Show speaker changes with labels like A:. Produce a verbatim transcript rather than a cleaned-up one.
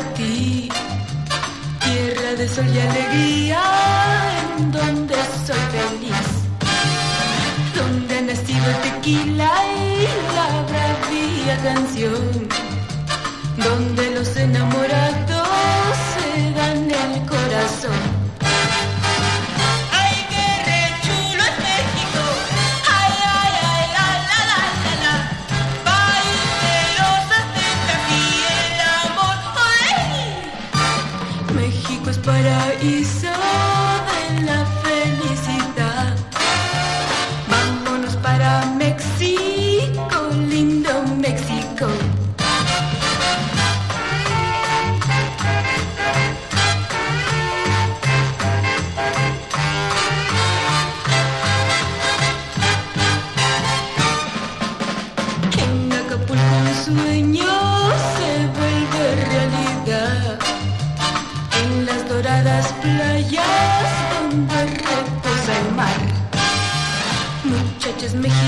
A: ti, tierra de sol y alegría, en donde soy feliz, donde ha nacido el tequila y la bravía canción, donde los enamorados se dan el corazón. Paraíso de la felicidad. Vámonos para México, lindo México. En Acapulco un sueño se vuelve realidad. En las doradas playas donde reposa el mar, muchachas mexicanas